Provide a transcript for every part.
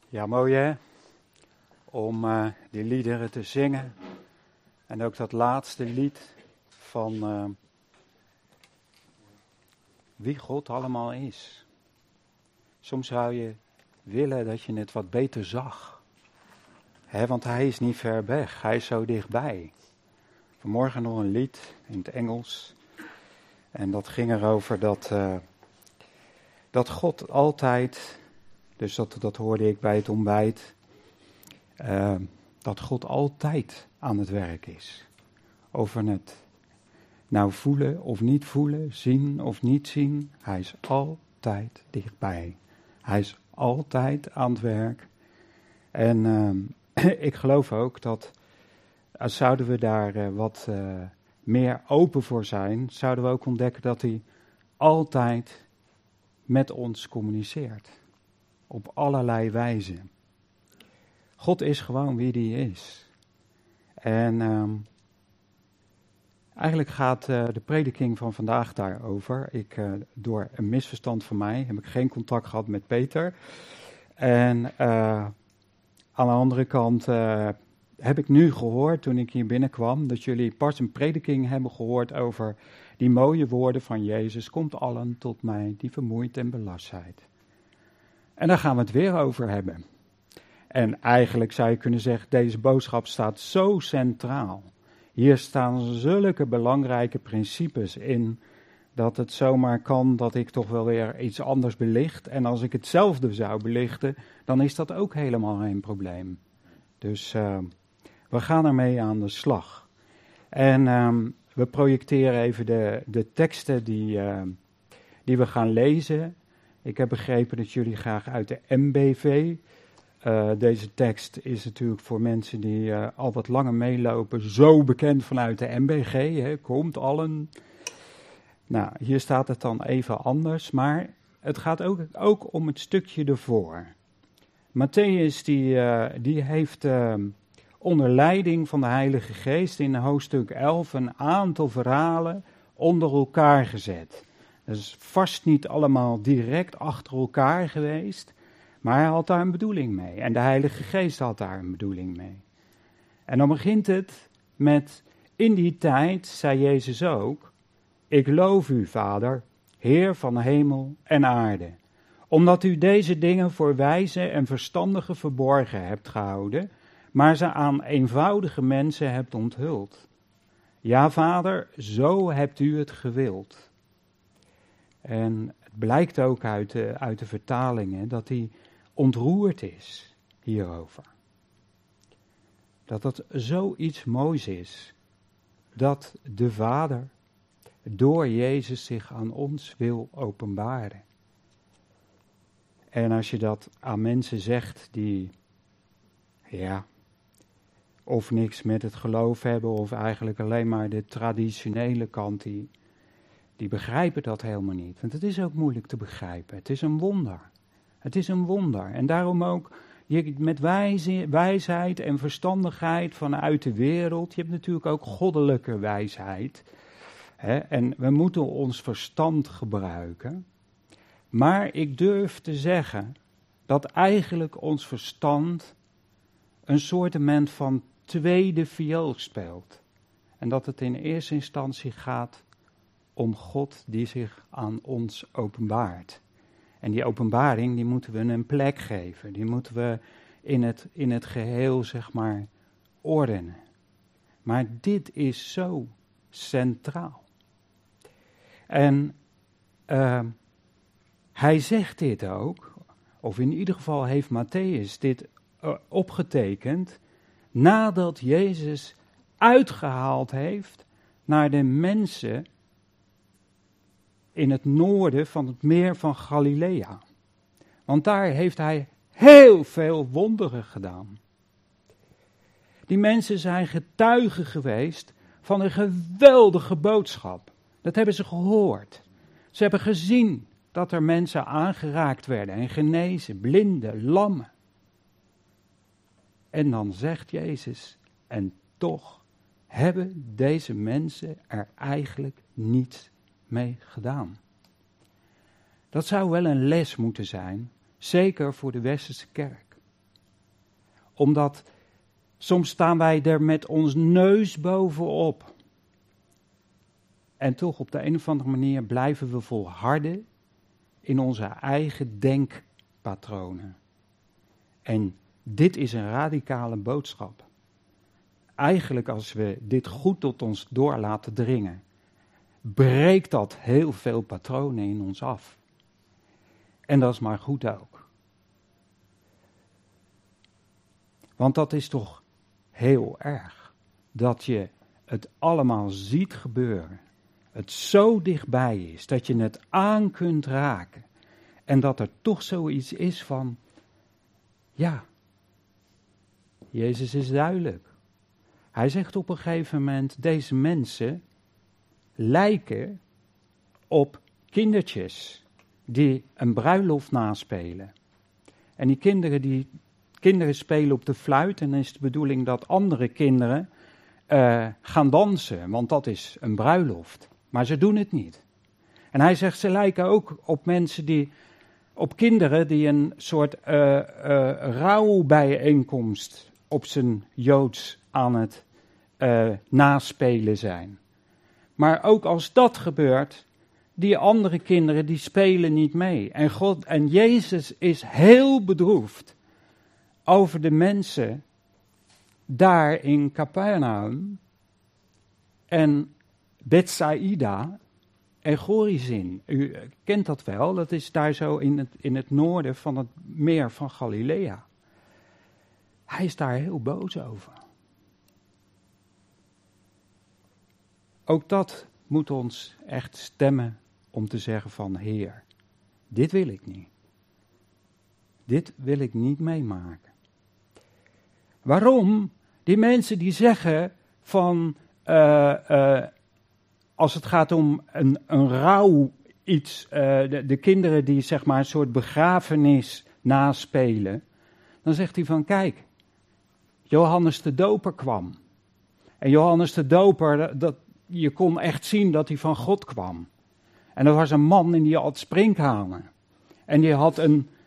Ja, mooi hè, om die liederen te zingen. En ook dat laatste lied van wie God allemaal is. Soms zou je willen dat je het wat beter zag. Hè, want hij is niet ver weg, hij is zo dichtbij. Vanmorgen nog een lied in het Engels. En dat ging erover dat God altijd, dus dat hoorde ik bij het ontbijt, dat God altijd aan het werk is. Over het nou voelen of niet voelen, zien of niet zien, hij is altijd dichtbij. Hij is altijd aan het werk. En ik geloof ook dat, zouden we daar wat meer open voor zijn, zouden we ook ontdekken dat hij altijd met ons communiceert. Op allerlei wijzen. God is gewoon wie hij is. En eigenlijk gaat de prediking van vandaag daarover. Door een misverstand van mij heb ik geen contact gehad met Peter. En aan de andere kant heb ik nu gehoord, toen ik hier binnenkwam, dat jullie pas een prediking hebben gehoord over die mooie woorden van Jezus. Komt allen tot mij die vermoeid en belast zijn. En daar gaan we het weer over hebben. En eigenlijk zou je kunnen zeggen, deze boodschap staat zo centraal. Hier staan zulke belangrijke principes in, dat het zomaar kan dat ik toch wel weer iets anders belicht. En als ik hetzelfde zou belichten, dan is dat ook helemaal geen probleem. Dus we gaan ermee aan de slag. En we projecteren even de teksten die we gaan lezen. Ik heb begrepen dat jullie graag uit de MBV... Deze tekst is natuurlijk voor mensen die al wat langer meelopen zo bekend vanuit de MBG. Hè, komt allen. Nou, hier staat het dan even anders, maar het gaat ook om het stukje ervoor. Matthäus die heeft onder leiding van de Heilige Geest in hoofdstuk 11 een aantal verhalen onder elkaar gezet. Dat is vast niet allemaal direct achter elkaar geweest. Maar hij had daar een bedoeling mee. En de Heilige Geest had daar een bedoeling mee. En dan begint het met, in die tijd zei Jezus ook, ik loof u, Vader, Heer van hemel en aarde, omdat u deze dingen voor wijze en verstandigen verborgen hebt gehouden, maar ze aan eenvoudige mensen hebt onthuld. Ja, Vader, zo hebt u het gewild. En het blijkt ook uit de vertalingen dat hij ontroerd is hierover. Dat het zoiets moois is, dat de Vader door Jezus zich aan ons wil openbaren. En als je dat aan mensen zegt die, of niks met het geloof hebben, of eigenlijk alleen maar de traditionele kant, die begrijpen dat helemaal niet. Want het is ook moeilijk te begrijpen. Het is een wonder. Het is een wonder. En daarom ook met wijsheid en verstandigheid vanuit de wereld. Je hebt natuurlijk ook goddelijke wijsheid. Hè? En we moeten ons verstand gebruiken. Maar ik durf te zeggen dat eigenlijk ons verstand een soortement van tweede viool speelt. En dat het in eerste instantie gaat om God die zich aan ons openbaart. En die openbaring, die moeten we een plek geven. Die moeten we in het geheel, zeg maar, ordenen. Maar dit is zo centraal. En hij zegt dit ook, of in ieder geval heeft Matthäus dit opgetekend, nadat Jezus uitgehaald heeft naar de mensen in het noorden van het meer van Galilea. Want daar heeft hij heel veel wonderen gedaan. Die mensen zijn getuigen geweest van een geweldige boodschap. Dat hebben ze gehoord. Ze hebben gezien dat er mensen aangeraakt werden en genezen, blinden, lammen. En dan zegt Jezus, en toch hebben deze mensen er eigenlijk niets mee gedaan. Dat zou wel een les moeten zijn, zeker voor de westerse kerk. Omdat soms staan wij er met ons neus bovenop. En toch op de een of andere manier blijven we volharden in onze eigen denkpatronen. En dit is een radicale boodschap. Eigenlijk als we dit goed tot ons door laten dringen, breekt dat heel veel patronen in ons af. En dat is maar goed ook. Want dat is toch heel erg, dat je het allemaal ziet gebeuren. Het zo dichtbij is, dat je het aan kunt raken. En dat er toch zoiets is van, ja, Jezus is duidelijk. Hij zegt op een gegeven moment, deze mensen lijken op kindertjes die een bruiloft naspelen. En die kinderen spelen op de fluit en dan is de bedoeling dat andere kinderen gaan dansen, want dat is een bruiloft. Maar ze doen het niet. En hij zegt, ze lijken ook op kinderen die een soort rouwbijeenkomst op zijn Joods aan het naspelen zijn. Maar ook als dat gebeurt, die andere kinderen die spelen niet mee. En Jezus is heel bedroefd over de mensen daar in Capernaum en Bethsaida en Chorazin. U kent dat wel, dat is daar zo in het noorden van het meer van Galilea. Hij is daar heel boos over. Ook dat moet ons echt stemmen om te zeggen van Heer, dit wil ik niet. Dit wil ik niet meemaken. Waarom? Die mensen die zeggen van, als het gaat om een rouw iets, de kinderen die zeg maar een soort begrafenis naspelen, dan zegt hij van kijk, Johannes de Doper kwam. En Johannes de Doper, je kon echt zien dat hij van God kwam. En dat was een man en die had sprinkhanen. En die had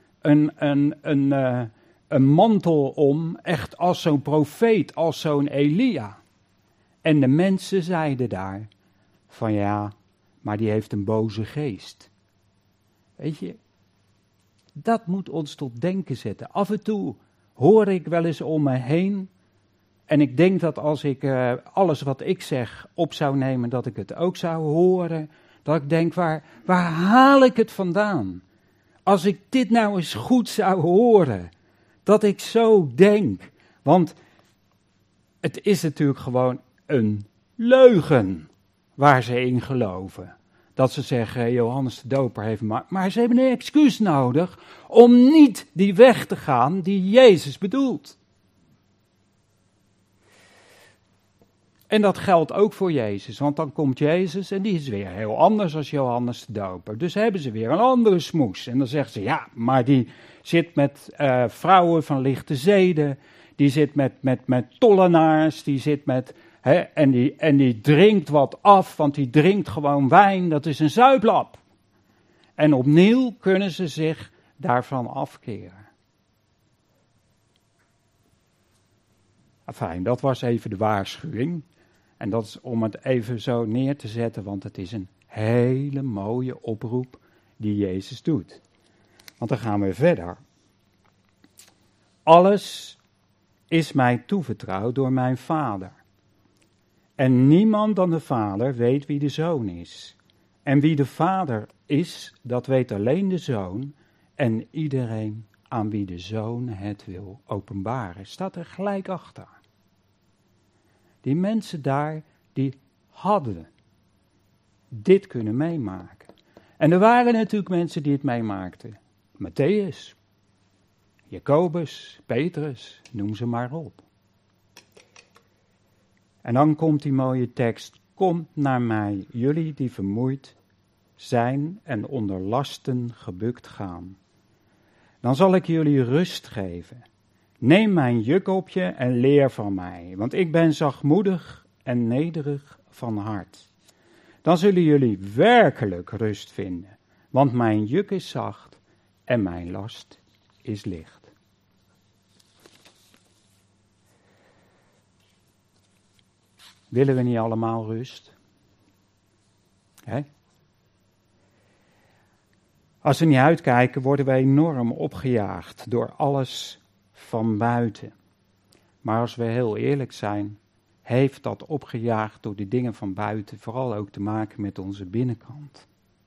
een mantel om, echt als zo'n profeet, als zo'n Elia. En de mensen zeiden daar van ja, maar die heeft een boze geest. Weet je, dat moet ons tot denken zetten. Af en toe hoor ik wel eens om me heen. En ik denk dat als ik alles wat ik zeg op zou nemen, dat ik het ook zou horen. Dat ik denk, waar haal ik het vandaan? Als ik dit nou eens goed zou horen, dat ik zo denk. Want het is natuurlijk gewoon een leugen waar ze in geloven. Dat ze zeggen, Johannes de Doper heeft maar ze hebben een excuus nodig om niet die weg te gaan die Jezus bedoelt. En dat geldt ook voor Jezus, want dan komt Jezus en die is weer heel anders als Johannes de Doper. Dus hebben ze weer een andere smoes. En dan zeggen ze, ja, maar die zit met vrouwen van lichte zeden, die zit met tollenaars, die zit met, en die drinkt wat af, want die drinkt gewoon wijn, dat is een zuiplap. En opnieuw kunnen ze zich daarvan afkeren. Fijn, dat was even de waarschuwing. En dat is om het even zo neer te zetten, want het is een hele mooie oproep die Jezus doet. Want dan gaan we verder. Alles is mij toevertrouwd door mijn Vader. En niemand dan de Vader weet wie de Zoon is. En wie de Vader is, dat weet alleen de Zoon en iedereen aan wie de Zoon het wil openbaren. Staat er gelijk achter. Die mensen daar, die hadden dit kunnen meemaken. En er waren natuurlijk mensen die het meemaakten. Matthäus, Jacobus, Petrus, noem ze maar op. En dan komt die mooie tekst. Kom naar mij, jullie die vermoeid zijn en onder lasten gebukt gaan. Dan zal ik jullie rust geven. Neem mijn juk op je en leer van mij, want ik ben zachtmoedig en nederig van hart. Dan zullen jullie werkelijk rust vinden, want mijn juk is zacht en mijn last is licht. Willen we niet allemaal rust? Hè? Als we niet uitkijken, worden we enorm opgejaagd door alles van buiten. Maar als we heel eerlijk zijn, heeft dat opgejaagd door de dingen van buiten vooral ook te maken met onze binnenkant.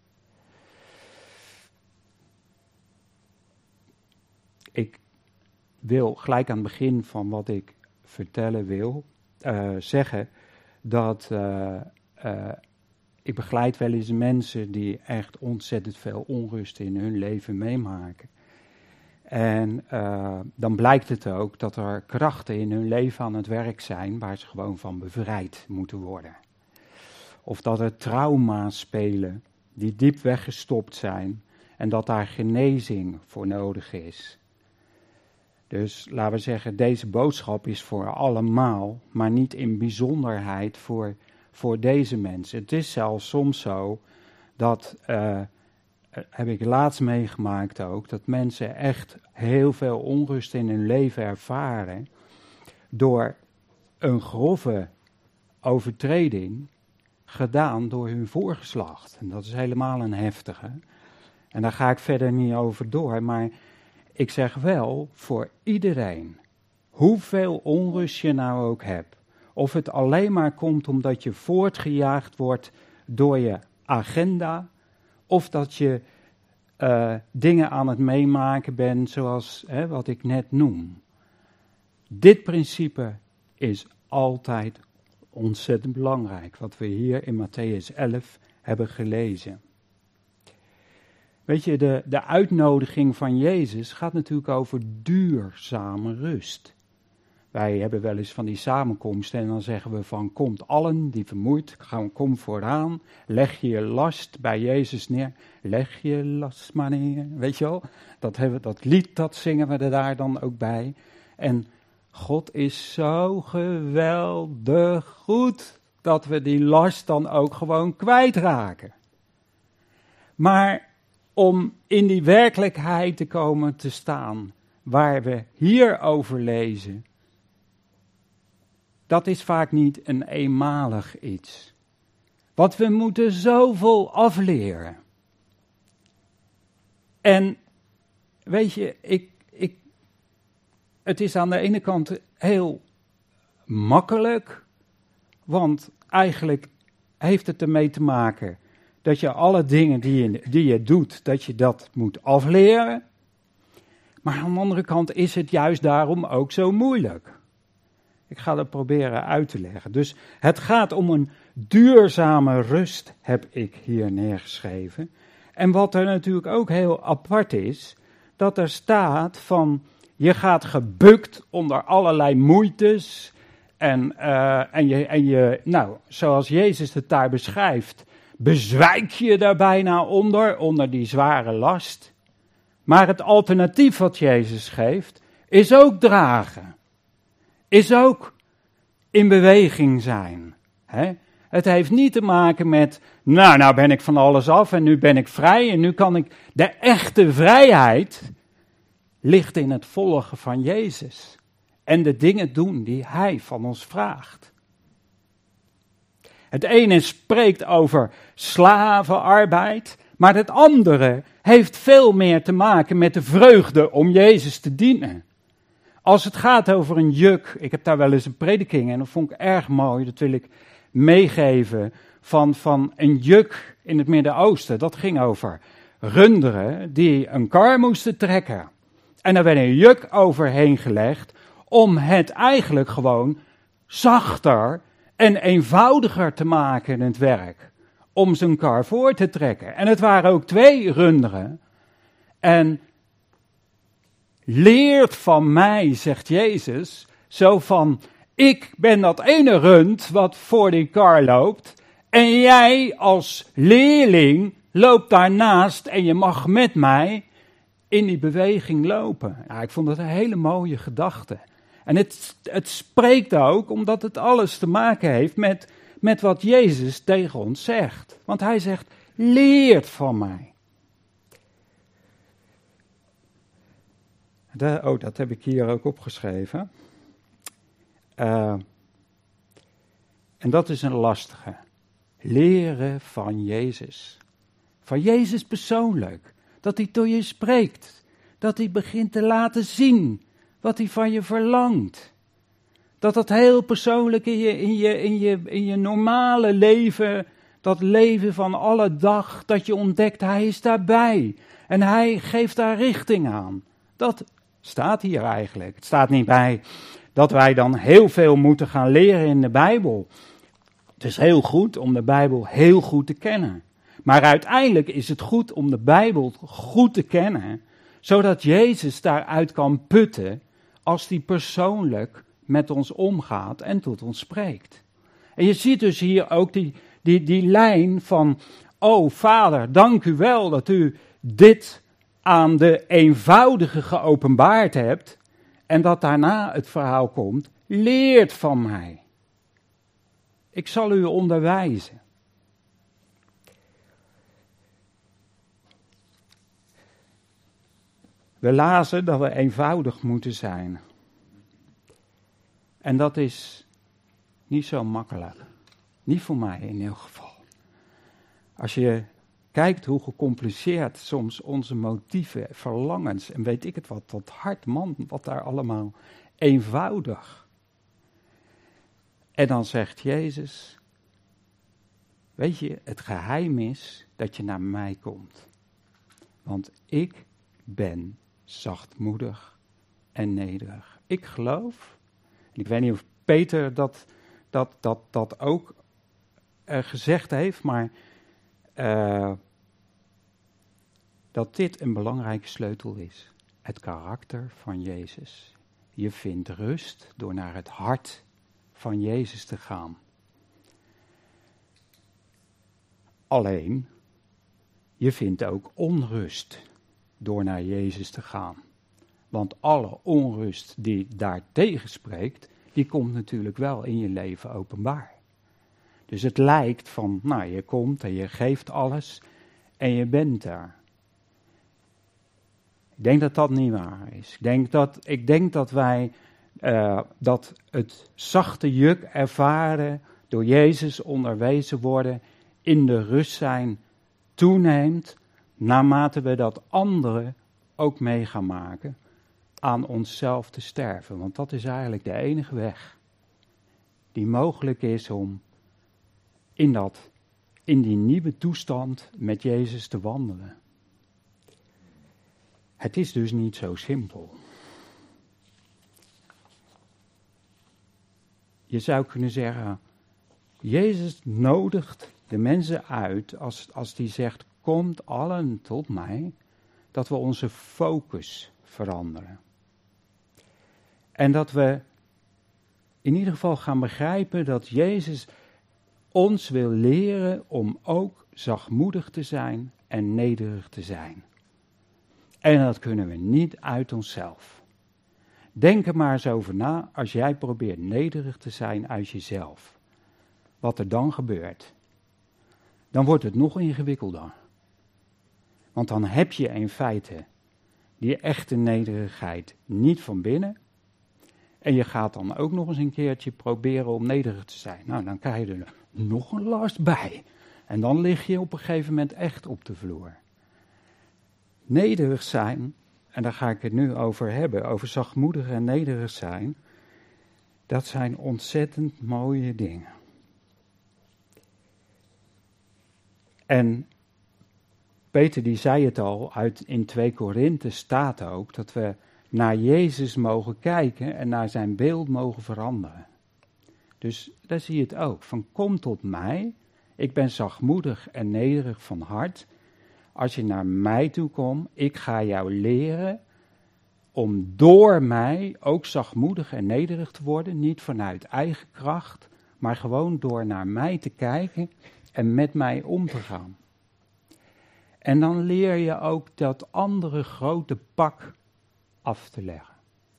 Ik wil gelijk aan het begin van wat ik vertellen wil zeggen dat ik begeleid wel eens mensen die echt ontzettend veel onrust in hun leven meemaken. En dan blijkt het ook dat er krachten in hun leven aan het werk zijn waar ze gewoon van bevrijd moeten worden. Of dat er trauma's spelen die diep weggestopt zijn en dat daar genezing voor nodig is. Dus laten we zeggen, deze boodschap is voor allemaal, maar niet in bijzonderheid voor deze mensen. Het is zelfs soms zo dat, heb ik laatst meegemaakt ook, dat mensen echt heel veel onrust in hun leven ervaren door een grove overtreding gedaan door hun voorgeslacht. En dat is helemaal een heftige. En daar ga ik verder niet over door, maar ik zeg wel voor iedereen, hoeveel onrust je nou ook hebt, of het alleen maar komt omdat je voortgejaagd wordt door je agenda, of dat je dingen aan het meemaken bent zoals wat ik net noem. Dit principe is altijd ontzettend belangrijk, wat we hier in Mattheüs 11 hebben gelezen. Weet je, de uitnodiging van Jezus gaat natuurlijk over duurzame rust. Wij hebben wel eens van die samenkomsten en dan zeggen we van, komt allen die vermoeid, kom vooraan, leg je last bij Jezus neer, leg je last maar neer, weet je wel. Dat lied, dat zingen we er daar dan ook bij. En God is zo geweldig goed dat we die last dan ook gewoon kwijtraken. Maar om in die werkelijkheid te komen te staan, waar we hier over lezen, dat is vaak niet een eenmalig iets. Want we moeten zoveel afleren. En weet je, het is aan de ene kant heel makkelijk, want eigenlijk heeft het ermee te maken dat je alle dingen die je doet, dat je dat moet afleren. Maar aan de andere kant is het juist daarom ook zo moeilijk. Ik ga dat proberen uit te leggen. Dus het gaat om een duurzame rust, heb ik hier neergeschreven. En wat er natuurlijk ook heel apart is, dat er staat van, je gaat gebukt onder allerlei moeites. En je, nou, zoals Jezus het daar beschrijft, bezwijk je daar bijna onder die zware last. Maar het alternatief wat Jezus geeft, is ook dragen. Is ook in beweging zijn. Hè? Het heeft niet te maken met, nou ben ik van alles af en nu ben ik vrij en nu kan ik. De echte vrijheid ligt in het volgen van Jezus. En de dingen doen die Hij van ons vraagt. Het ene spreekt over slavenarbeid, maar het andere heeft veel meer te maken met de vreugde om Jezus te dienen. Als het gaat over een juk, ik heb daar wel eens een prediking en dat vond ik erg mooi, dat wil ik meegeven, van een juk in het Midden-Oosten. Dat ging over runderen die een kar moesten trekken. En daar werd een juk overheen gelegd om het eigenlijk gewoon zachter en eenvoudiger te maken in het werk. Om zijn kar voor te trekken. En het waren ook 2 runderen. En leert van mij, zegt Jezus, zo van, ik ben dat ene rund wat voor die kar loopt. En jij als leerling loopt daarnaast en je mag met mij in die beweging lopen. Ja, ik vond dat een hele mooie gedachte. En het spreekt ook omdat het alles te maken heeft met wat Jezus tegen ons zegt. Want hij zegt, leert van mij. Dat heb ik hier ook opgeschreven. En dat is een lastige. Leren van Jezus. Van Jezus persoonlijk. Dat hij tot je spreekt. Dat hij begint te laten zien wat hij van je verlangt. Dat dat heel persoonlijk in je normale leven, dat leven van alle dag, dat je ontdekt, hij is daarbij. En hij geeft daar richting aan. Dat staat hier eigenlijk. Het staat niet bij dat wij dan heel veel moeten gaan leren in de Bijbel. Het is heel goed om de Bijbel heel goed te kennen. Maar uiteindelijk is het goed om de Bijbel goed te kennen, zodat Jezus daaruit kan putten als hij persoonlijk met ons omgaat en tot ons spreekt. En je ziet dus hier ook die lijn van, oh Vader, dank u wel dat u dit aan de eenvoudige geopenbaard hebt en dat daarna het verhaal komt, leert van mij. Ik zal u onderwijzen. We lazen dat we eenvoudig moeten zijn. En dat is niet zo makkelijk. Niet voor mij in ieder geval. Als je kijkt hoe gecompliceerd soms onze motieven, verlangens en weet ik het wat, dat hart, man, wat daar allemaal eenvoudig. En dan zegt Jezus, weet je, het geheim is dat je naar mij komt. Want ik ben zachtmoedig en nederig. Ik geloof, en ik weet niet of Peter dat ook gezegd heeft, maar dat dit een belangrijke sleutel is. Het karakter van Jezus. Je vindt rust door naar het hart van Jezus te gaan. Alleen, je vindt ook onrust door naar Jezus te gaan. Want alle onrust die daar tegenspreekt, die komt natuurlijk wel in je leven openbaar. Dus het lijkt van, nou, je komt en je geeft alles en je bent daar. Ik denk dat dat niet waar is. Ik denk dat wij dat het zachte juk ervaren, door Jezus onderwezen worden, in de rust zijn, toeneemt, naarmate we dat anderen ook mee gaan maken, aan onszelf te sterven. Want dat is eigenlijk de enige weg die mogelijk is om in die nieuwe toestand met Jezus te wandelen. Het is dus niet zo simpel. Je zou kunnen zeggen, Jezus nodigt de mensen uit als die zegt, komt allen tot mij, dat we onze focus veranderen. En dat we in ieder geval gaan begrijpen dat Jezus ons wil leren om ook zachtmoedig te zijn en nederig te zijn. En dat kunnen we niet uit onszelf. Denk er maar eens over na als jij probeert nederig te zijn uit jezelf. Wat er dan gebeurt. Dan wordt het nog ingewikkelder. Want dan heb je in feite die echte nederigheid niet van binnen. En je gaat dan ook nog eens een keertje proberen om nederig te zijn. Nou, dan krijg je er nog een last bij. En dan lig je op een gegeven moment echt op de vloer. Nederig zijn, en daar ga ik het nu over hebben, over zachtmoedig en nederig zijn, dat zijn ontzettend mooie dingen. En Peter die zei het al, in 2 Korinthe staat ook dat we naar Jezus mogen kijken en naar zijn beeld mogen veranderen. Dus daar zie je het ook, van kom tot mij, ik ben zachtmoedig en nederig van hart. Als je naar mij toe komt, ik ga jou leren om door mij ook zachtmoedig en nederig te worden. Niet vanuit eigen kracht, maar gewoon door naar mij te kijken en met mij om te gaan. En dan leer je ook dat andere grote pak af te leggen.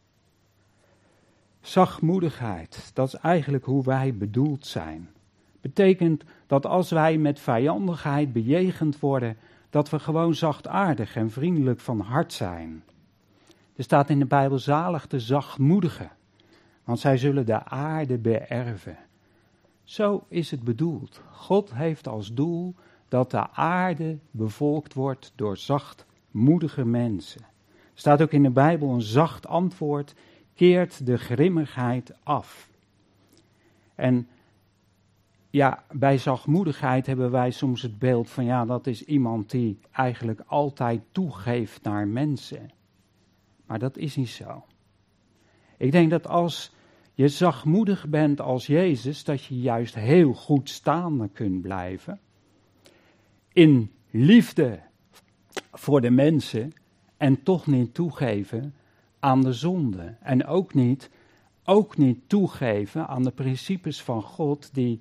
Zachtmoedigheid, dat is eigenlijk hoe wij bedoeld zijn. Betekent dat als wij met vijandigheid bejegend worden, dat we gewoon zachtaardig en vriendelijk van hart zijn. Er staat in de Bijbel zalig de zachtmoedigen, want zij zullen de aarde beërven. Zo is het bedoeld. God heeft als doel dat de aarde bevolkt wordt door zachtmoedige mensen. Er staat ook in de Bijbel: een zacht antwoord keert de grimmigheid af. En ja, bij zachtmoedigheid hebben wij soms het beeld van ja, dat is iemand die eigenlijk altijd toegeeft naar mensen. Maar dat is niet zo. Ik denk dat als je zachtmoedig bent als Jezus, dat je juist heel goed staande kunt blijven. In liefde voor de mensen en toch niet toegeven aan de zonde. En ook niet toegeven aan de principes van God die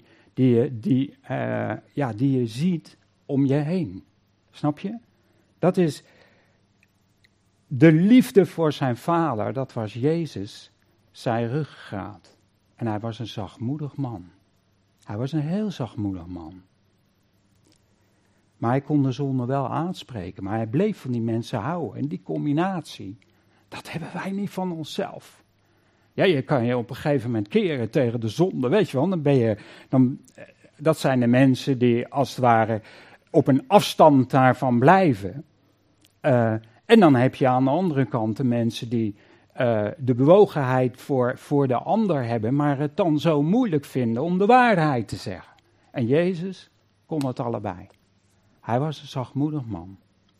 je ziet om je heen. Snap je? Dat is de liefde voor zijn vader, dat was Jezus, zijn ruggengraat. En hij was een zachtmoedig man. Hij was een heel zachtmoedig man. Maar hij kon de zonde wel aanspreken, maar hij bleef van die mensen houden. En die combinatie, dat hebben wij niet van onszelf. Ja, je kan je op een gegeven moment keren tegen de zonde, weet je wel. Dat zijn de mensen die als het ware op een afstand daarvan blijven. En dan heb je aan de andere kant de mensen die de bewogenheid voor de ander hebben, maar het dan zo moeilijk vinden om de waarheid te zeggen. En Jezus kon het allebei. Hij was een zachtmoedig man.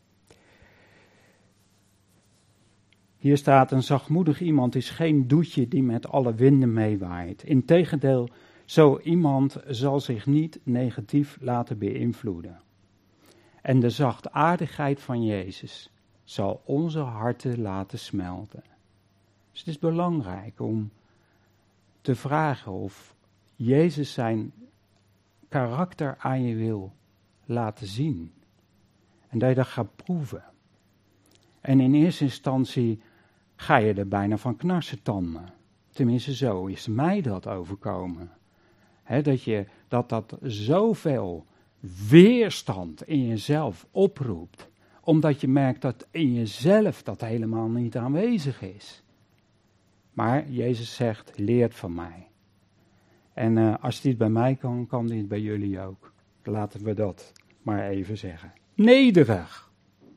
Hier staat: een zachtmoedig iemand is geen doetje die met alle winden meewaait. Integendeel, zo iemand zal zich niet negatief laten beïnvloeden. En de zachtaardigheid van Jezus zal onze harten laten smelten. Dus het is belangrijk om te vragen of Jezus zijn karakter aan je wil laten zien. En dat je dat gaat proeven. En in eerste instantie ga je er bijna van knarsetanden. Tenminste, zo is mij dat overkomen. Dat zoveel weerstand in jezelf oproept. Omdat je merkt dat in jezelf dat helemaal niet aanwezig is. Maar Jezus zegt: leert van mij. En als dit bij mij kan, kan dit bij jullie ook. Laten we dat maar even zeggen. Nederig.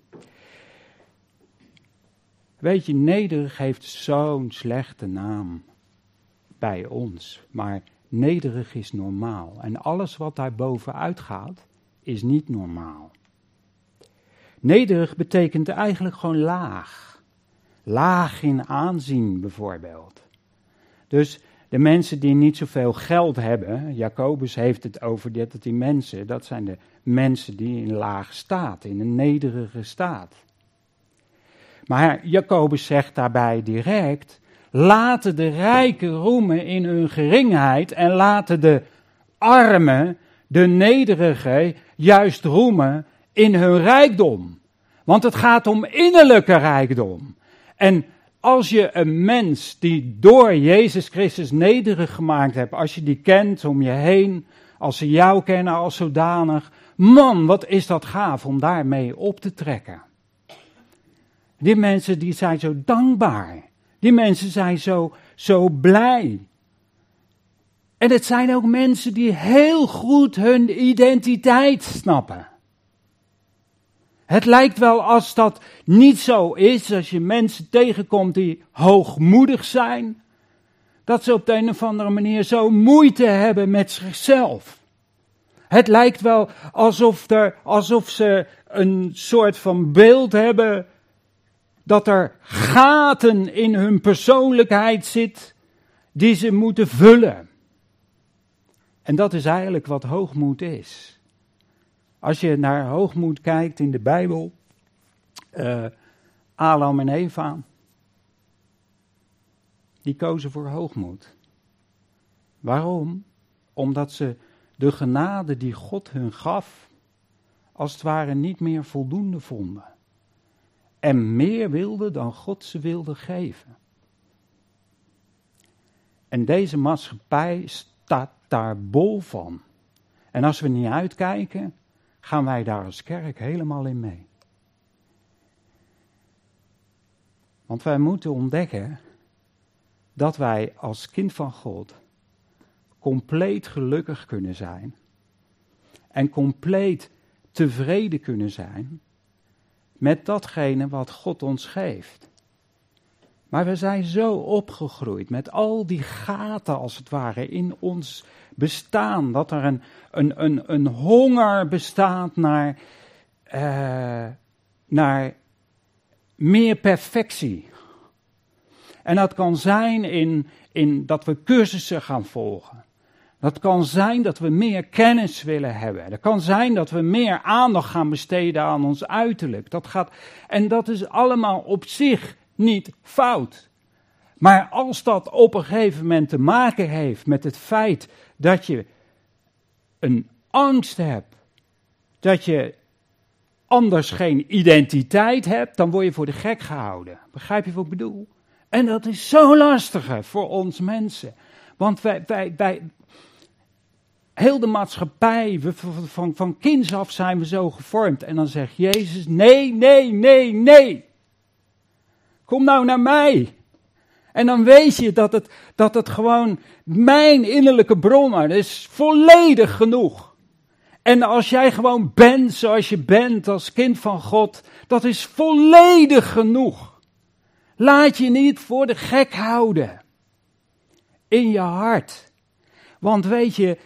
Weet je, nederig heeft zo'n slechte naam bij ons. Maar nederig is normaal. En alles wat daar bovenuit gaat, is niet normaal. Nederig betekent eigenlijk gewoon laag. Laag in aanzien bijvoorbeeld. Dus de mensen die niet zoveel geld hebben, Jacobus heeft het over die mensen, dat zijn de mensen die in laag staat, in een nederige staat. Maar Jacobus zegt daarbij direct: laten de rijken roemen in hun geringheid en laten de armen, de nederigen, juist roemen in hun rijkdom. Want het gaat om innerlijke rijkdom. En als je een mens die door Jezus Christus nederig gemaakt hebt, als je die kent om je heen, als ze jou kennen als zodanig, man, wat is dat gaaf om daarmee op te trekken. Die mensen die zijn zo dankbaar. Die mensen zijn zo blij. En het zijn ook mensen die heel goed hun identiteit snappen. Het lijkt wel als dat niet zo is, als je mensen tegenkomt die hoogmoedig zijn, dat ze op de een of andere manier zo moeite hebben met zichzelf. Het lijkt wel alsof ze een soort van beeld hebben dat er gaten in hun persoonlijkheid zit die ze moeten vullen. En dat is eigenlijk wat hoogmoed is. Als je naar hoogmoed kijkt in de Bijbel, Adam en Eva, die kozen voor hoogmoed. Waarom? Omdat ze de genade die God hun gaf, als het ware niet meer voldoende vonden. En meer wilden dan God ze wilde geven. En deze maatschappij staat daar bol van. En als we niet uitkijken, gaan wij daar als kerk helemaal in mee. Want wij moeten ontdekken dat wij als kind van God compleet gelukkig kunnen zijn en compleet tevreden kunnen zijn met datgene wat God ons geeft. Maar we zijn zo opgegroeid met al die gaten als het ware in ons bestaan, dat er een honger bestaat naar meer perfectie. En dat kan zijn in dat we cursussen gaan volgen. Dat kan zijn dat we meer kennis willen hebben. Dat kan zijn dat we meer aandacht gaan besteden aan ons uiterlijk. En dat is allemaal op zich niet fout. Maar als dat op een gegeven moment te maken heeft met het feit dat je een angst hebt, dat je anders geen identiteit hebt, dan word je voor de gek gehouden. Begrijp je wat ik bedoel? En dat is zo lastig voor ons mensen. Want wij heel de maatschappij, van kinds af zijn we zo gevormd. En dan zegt Jezus, nee. Kom nou naar mij. En dan weet je dat het gewoon mijn innerlijke bron is volledig genoeg. En als jij gewoon bent zoals je bent als kind van God, dat is volledig genoeg. Laat je niet voor de gek houden. In je hart. Want weet je,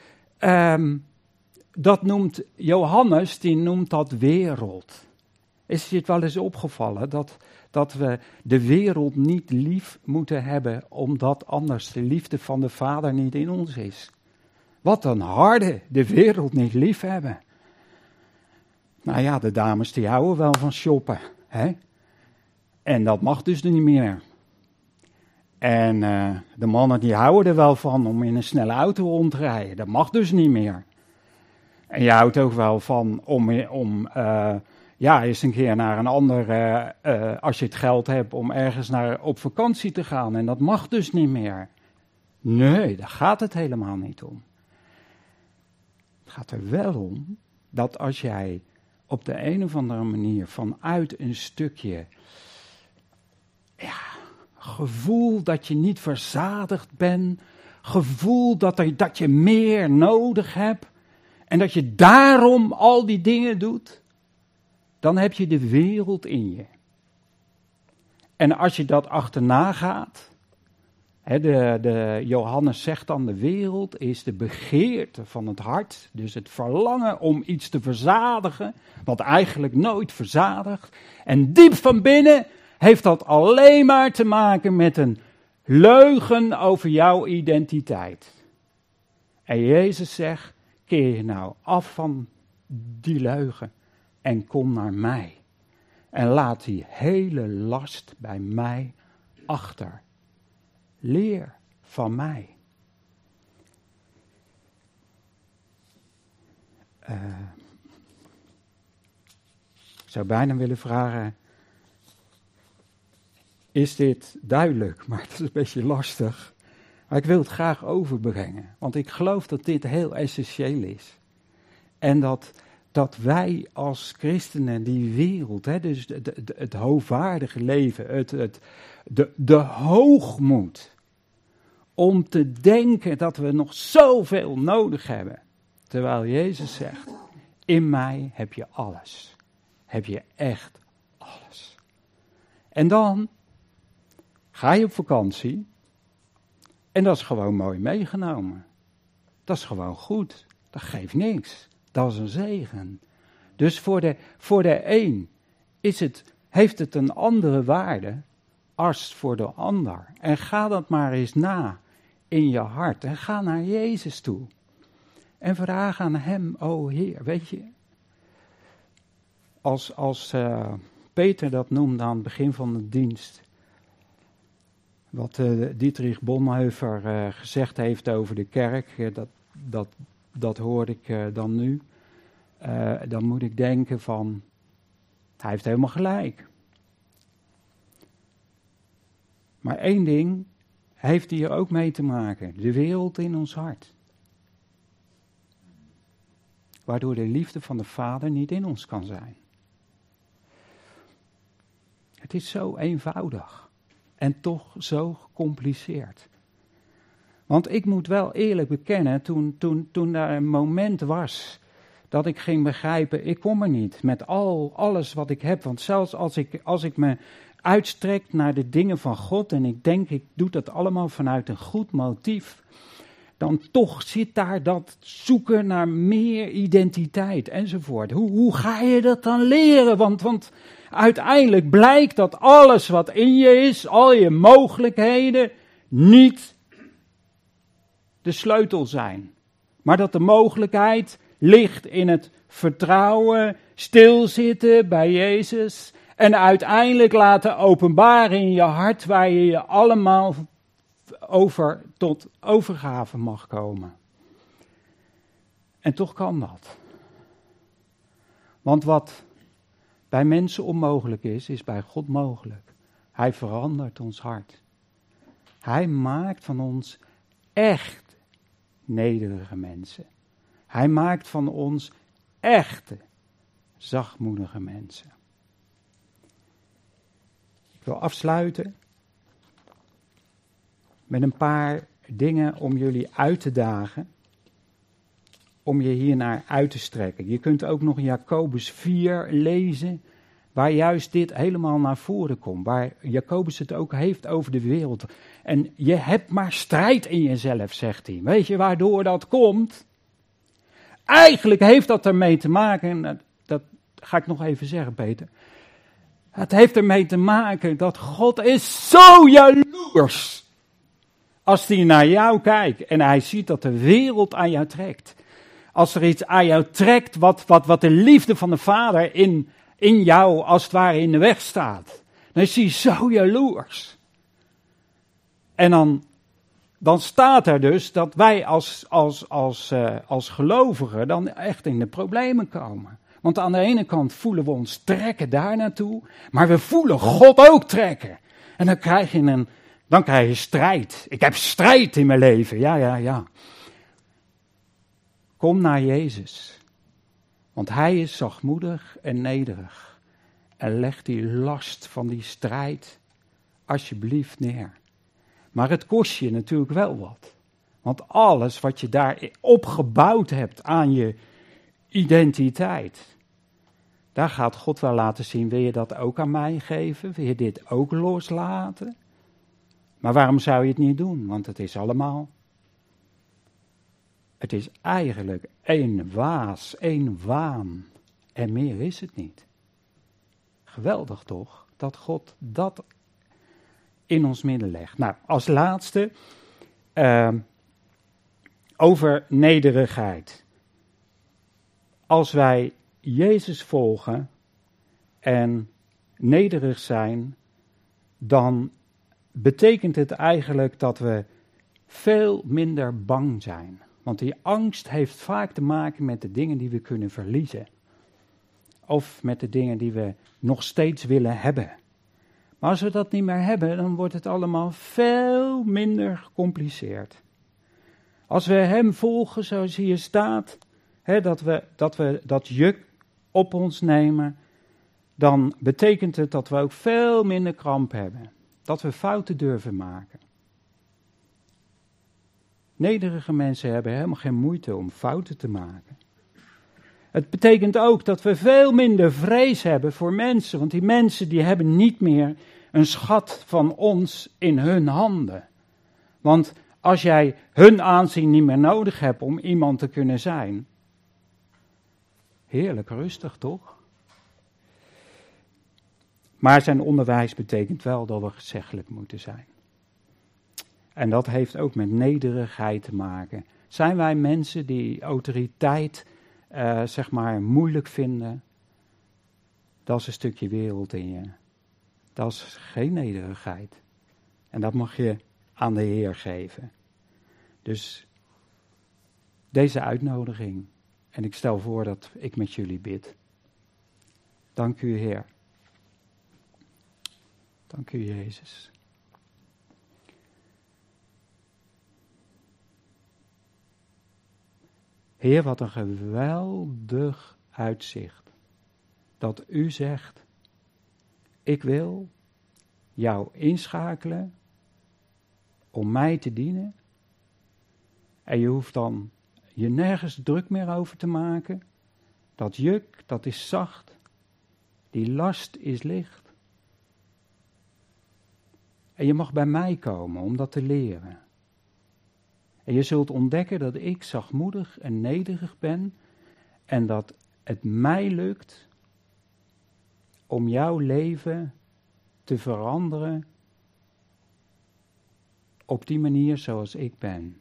dat noemt Johannes, die noemt dat wereld. Is je het wel eens opgevallen dat we de wereld niet lief moeten hebben, omdat anders de liefde van de Vader niet in ons is? Wat een harde, de wereld niet lief hebben. Nou ja, de dames die houden wel van shoppen, hè? En dat mag dus niet meer. En de mannen die houden er wel van om in een snelle auto rond te rijden. Dat mag dus niet meer. En je houdt ook wel van om eens een keer naar een ander, als je het geld hebt, om ergens op vakantie te gaan. En dat mag dus niet meer. Nee, daar gaat het helemaal niet om. Het gaat er wel om dat als jij op de een of andere manier vanuit een stukje gevoel dat je niet verzadigd bent, gevoel dat je meer nodig hebt en dat je daarom al die dingen doet, dan heb je de wereld in je. En als je dat achterna gaat, de Johannes zegt dan, de wereld is de begeerte van het hart, dus het verlangen om iets te verzadigen, wat eigenlijk nooit verzadigt. En diep van binnen heeft dat alleen maar te maken met een leugen over jouw identiteit. En Jezus zegt, keer je nou af van die leugen en kom naar mij. En laat die hele last bij mij achter. Leer van mij. Ik zou bijna willen vragen, is dit duidelijk? Maar het is een beetje lastig. Maar ik wil het graag overbrengen, want ik geloof dat dit heel essentieel is. En dat wij als christenen die wereld, dus het hoogwaardige leven, de hoogmoed, om te denken dat we nog zoveel nodig hebben. Terwijl Jezus zegt, in mij heb je alles. Heb je echt alles. En dan ga je op vakantie en dat is gewoon mooi meegenomen. Dat is gewoon goed. Dat geeft niks. Dat is een zegen. Dus voor de een heeft het een andere waarde als voor de ander. En ga dat maar eens na in je hart. En ga naar Jezus toe. En vraag aan hem, o Heer, weet je. Als Peter dat noemde aan het begin van de dienst. Wat Dietrich Bonhoeffer gezegd heeft over de kerk, dat hoor ik dan nu. Dan moet ik denken van, hij heeft helemaal gelijk. Maar één ding heeft hier ook mee te maken. De wereld in ons hart. Waardoor de liefde van de Vader niet in ons kan zijn. Het is zo eenvoudig. En toch zo gecompliceerd. Want ik moet wel eerlijk bekennen, toen er een moment was dat ik ging begrijpen, ik kom er niet met alles wat ik heb. Want zelfs als ik me uitstrek naar de dingen van God en ik denk, ik doe dat allemaal vanuit een goed motief, dan toch zit daar dat zoeken naar meer identiteit enzovoort. Hoe ga je dat dan leren? Want uiteindelijk blijkt dat alles wat in je is, al je mogelijkheden, niet de sleutel zijn. Maar dat de mogelijkheid ligt in het vertrouwen, stilzitten bij Jezus en uiteindelijk laten openbaren in je hart waar je je allemaal tot overgave mag komen. En toch kan dat. Want wat bij mensen onmogelijk is bij God mogelijk. Hij verandert ons hart. Hij maakt van ons echt nederige mensen. Hij maakt van ons echte, zachtmoedige mensen. Ik wil afsluiten met een paar dingen om jullie uit te dagen, om je hiernaar uit te strekken. Je kunt ook nog Jacobus 4 lezen, waar juist dit helemaal naar voren komt, waar Jacobus het ook heeft over de wereld. En je hebt maar strijd in jezelf, zegt hij. Weet je waardoor dat komt? Eigenlijk heeft dat ermee te maken, dat ga ik nog even zeggen, Peter. Het heeft ermee te maken dat God is zo jaloers. Als hij naar jou kijkt en hij ziet dat de wereld aan jou trekt. Als er iets aan jou trekt wat de liefde van de Vader in jou als het ware in de weg staat. Dan is hij zo jaloers. En dan staat er dus dat wij als gelovigen dan echt in de problemen komen. Want aan de ene kant voelen we ons trekken daar naartoe, maar we voelen God ook trekken. En dan krijg je strijd. Ik heb strijd in mijn leven, ja. Kom naar Jezus, want Hij is zachtmoedig en nederig. En leg die last van die strijd alsjeblieft neer. Maar het kost je natuurlijk wel wat. Want alles wat je daar opgebouwd hebt aan je identiteit, daar gaat God wel laten zien, wil je dat ook aan mij geven? Wil je dit ook loslaten? Maar waarom zou je het niet doen? Want het is eigenlijk één waas, één waan. En meer is het niet. Geweldig toch, dat God dat in ons midden legt. Nou, als laatste, over nederigheid. Als wij Jezus volgen en nederig zijn, dan betekent het eigenlijk dat we veel minder bang zijn. Want die angst heeft vaak te maken met de dingen die we kunnen verliezen. Of met de dingen die we nog steeds willen hebben. Maar als we dat niet meer hebben, dan wordt het allemaal veel minder gecompliceerd. Als we Hem volgen, zoals hier staat, dat we dat juk op ons nemen, dan betekent het dat we ook veel minder kramp hebben. Dat we fouten durven maken. Nederige mensen hebben helemaal geen moeite om fouten te maken. Het betekent ook dat we veel minder vrees hebben voor mensen, want die mensen die hebben niet meer een schat van ons in hun handen. Want als jij hun aanzien niet meer nodig hebt om iemand te kunnen zijn, heerlijk rustig toch? Maar zijn onderwijs betekent wel dat we gezeggelijk moeten zijn. En dat heeft ook met nederigheid te maken. Zijn wij mensen die autoriteit moeilijk vinden? Dat is een stukje wereld in je. Dat is geen nederigheid. En dat mag je aan de Heer geven. Dus deze uitnodiging. En ik stel voor dat ik met jullie bid. Dank u, Heer. Dank u, Jezus. Heer, wat een geweldig uitzicht. Dat u zegt, ik wil jou inschakelen om mij te dienen En je hoeft dan je nergens druk meer over te maken. Dat juk, dat is zacht. Die last is licht. En je mag bij mij komen om dat te leren. En je zult ontdekken dat ik zachtmoedig en nederig ben. En dat het mij lukt om jouw leven te veranderen op die manier zoals ik ben.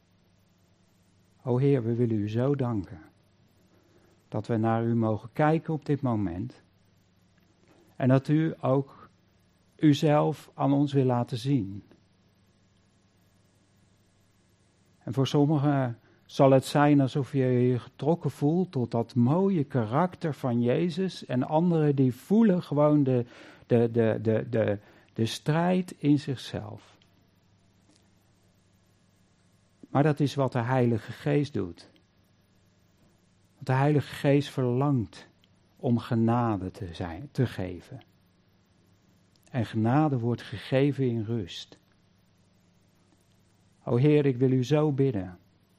O Heer, we willen u zo danken dat we naar u mogen kijken op dit moment. En dat u ook uzelf aan ons wil laten zien. En voor sommigen zal het zijn alsof je je getrokken voelt tot dat mooie karakter van Jezus. En anderen die voelen gewoon de strijd in zichzelf. Maar dat is wat de Heilige Geest doet. Want de Heilige Geest verlangt om genade te geven. En genade wordt gegeven in rust. O Heer, ik wil u zo bidden.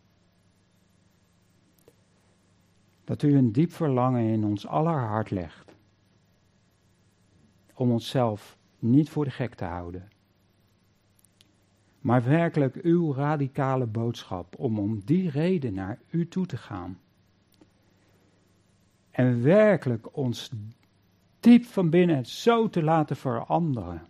Dat u een diep verlangen in ons aller hart legt. Om onszelf niet voor de gek te houden. Maar werkelijk uw radicale boodschap om die reden naar u toe te gaan. En werkelijk ons diep van binnen zo te laten veranderen.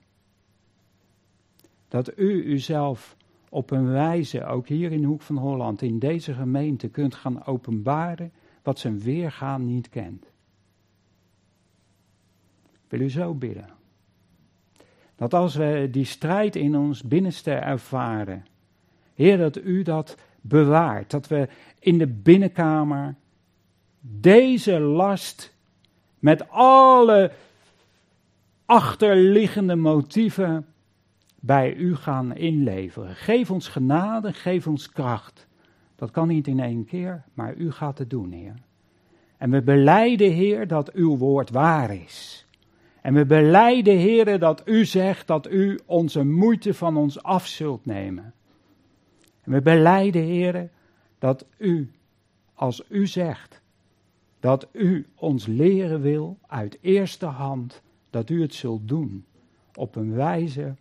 Dat u uzelf op een wijze, ook hier in de Hoek van Holland, in deze gemeente, kunt gaan openbaren wat zijn weergaan niet kent. Ik wil u zo bidden. Dat als we die strijd in ons binnenste ervaren, Heer, dat u dat bewaart. Dat we in de binnenkamer deze last met alle achterliggende motieven bij u gaan inleveren. Geef ons genade, geef ons kracht. Dat kan niet in één keer, maar u gaat het doen, Heer. En we belijden, Heer, dat uw woord waar is. En we belijden, Heer, dat u zegt dat u onze moeite van ons af zult nemen. En we belijden, Heer, dat u, als u zegt, dat u ons leren wil uit eerste hand, dat u het zult doen op een wijze.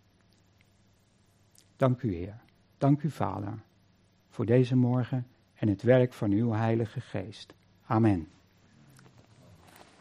Dank u, Heer. Dank u, Vader, voor deze morgen en het werk van uw Heilige Geest. Amen.